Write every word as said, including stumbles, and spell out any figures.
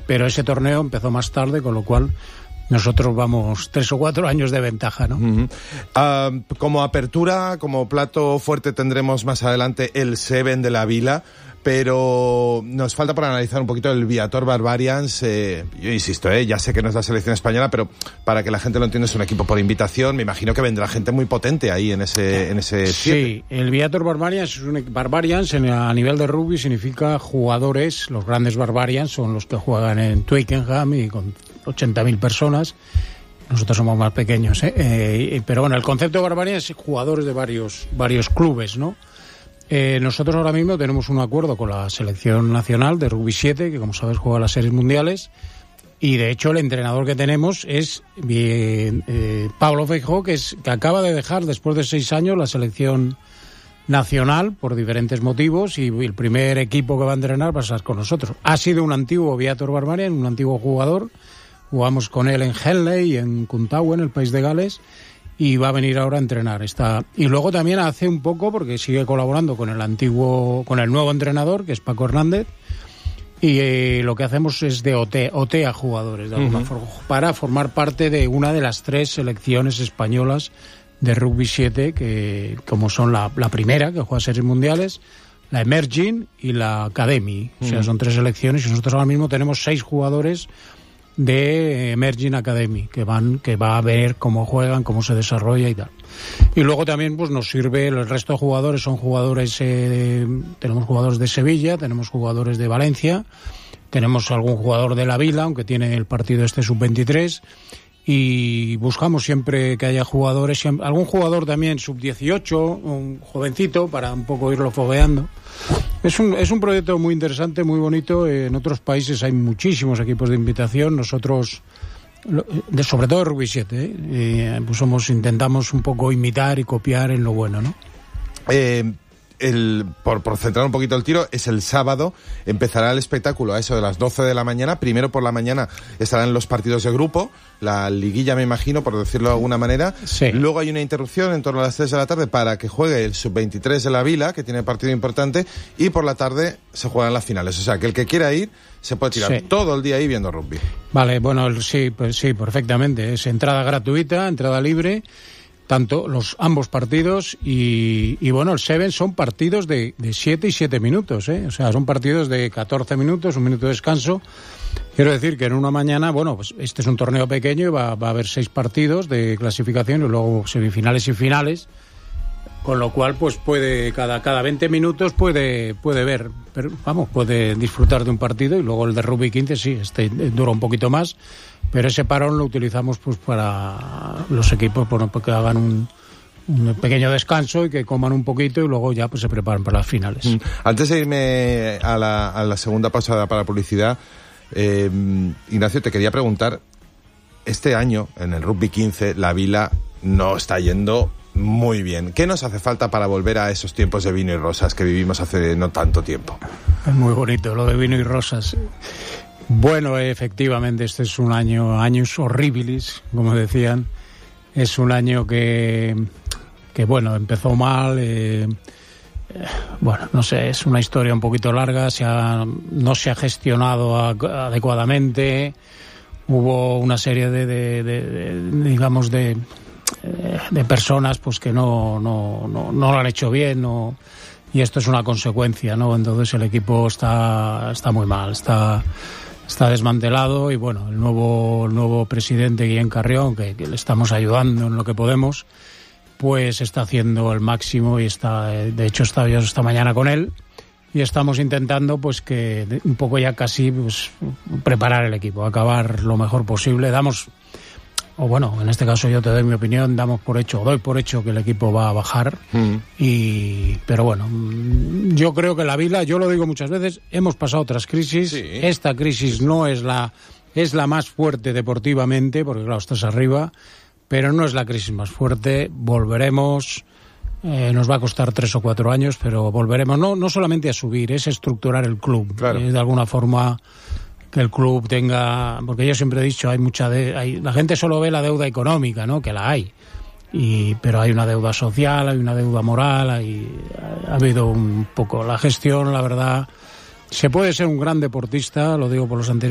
pero ese torneo empezó más tarde, con lo cual nosotros vamos tres o cuatro años de ventaja, ¿no? Uh-huh. Uh, como apertura, como plato fuerte tendremos más adelante el Seven de la Vila, pero nos falta para analizar un poquito el Viator Barbarians. Eh, yo insisto, eh, ya sé que no es la selección española, pero para que la gente lo entienda, es un equipo por invitación. Me imagino que vendrá gente muy potente ahí en ese en ese Sí, el Viator Barbarians es un Barbarians en, a nivel de rugby significa jugadores. Los grandes Barbarians son los que juegan en Twickenham y con ochenta mil personas. Nosotros somos más pequeños, ¿eh? Eh, pero bueno, el concepto de Barbarians es jugadores de varios varios clubes, ¿no? Eh, nosotros ahora mismo tenemos un acuerdo con la selección nacional de rugby siete, que como sabes juega las series mundiales, y de hecho el entrenador que tenemos es eh, eh, Pablo Feijó, que, es, que acaba de dejar después de seis años la selección nacional por diferentes motivos, y el primer equipo que va a entrenar va a estar con nosotros. Ha sido un antiguo Viator Barbarian, un antiguo jugador, jugamos con él en Henley y en Cuntawa, en el país de Gales, y va a venir ahora a entrenar. Está... Y luego también hace un poco, porque sigue colaborando con el antiguo, con el nuevo entrenador, que es Paco Hernández, y eh, lo que hacemos es de O T, O T a jugadores, de alguna uh-huh. forma, para formar parte de una de las tres selecciones españolas de rugby siete, que como son la, la primera, que juega series mundiales, la Emerging y la Academy. Uh-huh. O sea, son tres selecciones, y nosotros ahora mismo tenemos seis jugadores de Emerging Academy, que van, que va a ver cómo juegan, cómo se desarrolla y tal. Y luego también pues nos sirve, el resto de jugadores son jugadores, eh, tenemos jugadores de Sevilla, tenemos jugadores de Valencia, tenemos algún jugador de la Vila, aunque tiene el partido este sub veintitrés, y buscamos siempre que haya jugadores, algún jugador también sub dieciocho, un jovencito, para un poco irlo fogueando. Es un, es un proyecto muy interesante, muy bonito. En otros países hay muchísimos equipos de invitación. Nosotros, de, sobre todo rugby siete, ¿eh? Eh, pues somos, intentamos un poco imitar y copiar en lo bueno, ¿no? Eh... El, por, por centrar un poquito el tiro, es el sábado, empezará el espectáculo a eso de las doce de la mañana. Primero por la mañana estarán los partidos de grupo, la liguilla, me imagino, por decirlo de alguna manera. Sí. Luego hay una interrupción en torno a las tres de la tarde para que juegue el sub veintitrés de la Vila, que tiene partido importante, y por la tarde se juegan las finales. O sea, que el que quiera ir se puede tirar sí. todo el día ahí viendo rugby. Vale, bueno, sí, pues sí, perfectamente. Es entrada gratuita, entrada libre, tanto los ambos partidos, y, y bueno, el Seven son partidos de, de siete y siete minutos, ¿eh? O sea, son partidos de catorce minutos, un minuto de descanso. Quiero decir que en una mañana, bueno, pues este es un torneo pequeño y va, va a haber seis partidos de clasificación y luego semifinales y finales, con lo cual pues puede, cada, cada veinte minutos puede, puede ver, pero, vamos, puede disfrutar de un partido, y luego el de rugby quince sí, este dura un poquito más, pero ese parón lo utilizamos pues para los equipos, bueno, que hagan un, un pequeño descanso y que coman un poquito, y luego ya pues se preparan para las finales. Mm. Antes de irme a la, a la segunda pasada para publicidad, eh, Ignacio, te quería preguntar, este año en el rugby quince la Vila no está yendo muy bien. ¿Qué nos hace falta para volver a esos tiempos de vino y rosas que vivimos hace no tanto tiempo? Es muy bonito lo de vino y rosas. Bueno, efectivamente, este es un año, años horribilis, como decían. Es un año que, que bueno, empezó mal. Eh, eh, bueno, no sé, es una historia un poquito larga. Se ha, no se ha gestionado a, adecuadamente. Hubo una serie de, de, de, de digamos, de, de personas pues que no, no, no, no lo han hecho bien, no, y esto es una consecuencia, ¿no? Entonces el equipo está, está muy mal, está... Está desmantelado, y bueno, el nuevo el nuevo presidente, Guillén Carrión, que, que le estamos ayudando en lo que podemos, pues está haciendo el máximo, y está, de hecho estaba yo esta mañana con él, y estamos intentando pues que un poco ya casi pues preparar el equipo, acabar lo mejor posible. Damos, o bueno, en este caso yo te doy mi opinión, damos por hecho, doy por hecho que el equipo va a bajar, mm. y pero bueno, yo creo que la Vila, yo lo digo muchas veces, hemos pasado otras crisis, sí. Esta crisis no es la, es la más fuerte deportivamente, porque claro, estás arriba, pero no es la crisis más fuerte, volveremos, eh, nos va a costar tres o cuatro años, pero volveremos, no, no solamente a subir, es estructurar el club, claro. eh, de alguna forma... que el club tenga, porque yo siempre he dicho, hay mucha de, hay, la gente solo ve la deuda económica, ¿no? Que la hay, y pero hay una deuda social, hay una deuda moral, hay, ha habido un poco la gestión, la verdad. Se puede ser un gran deportista, lo digo por los anteriores.